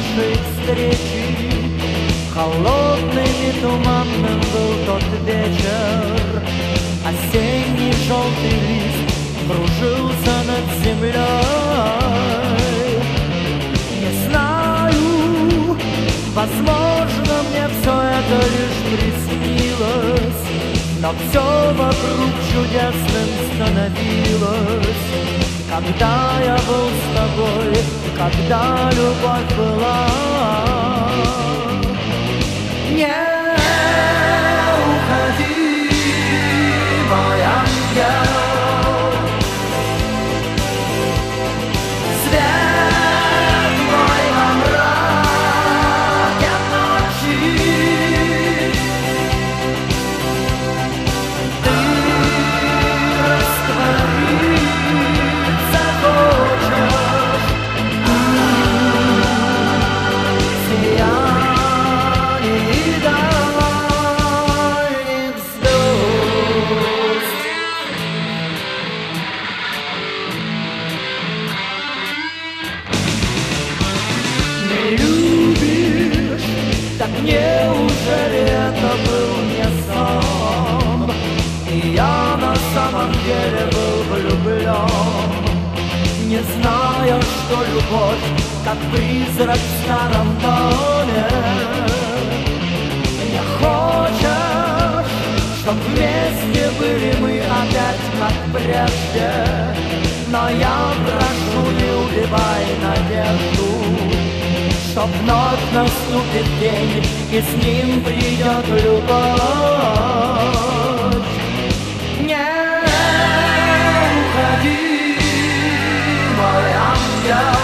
нашей встречи. Холодным и туманным был тот вечер. Осенний желтый лист кружился над землей. Не знаю, возможно, мне все это лишь приснилось, но все вокруг чудесным становилось, когда я был с тобой, когда любовь была. Не уходи, мой ангел. Свет мой во мраке ночи. Ты раствориться хочешь сияние дальних звезд. Не любишь, так неужели это был не сон? И я на самом деле был влюблен, не зная, что любовь, как призрак в старом доме. Не хочешь, чтоб вместе были мы опять как прежде, но я прошу, не убивай надежду, что вновь наступит день, и с ним придет любовь. Не уходи, мой ангел.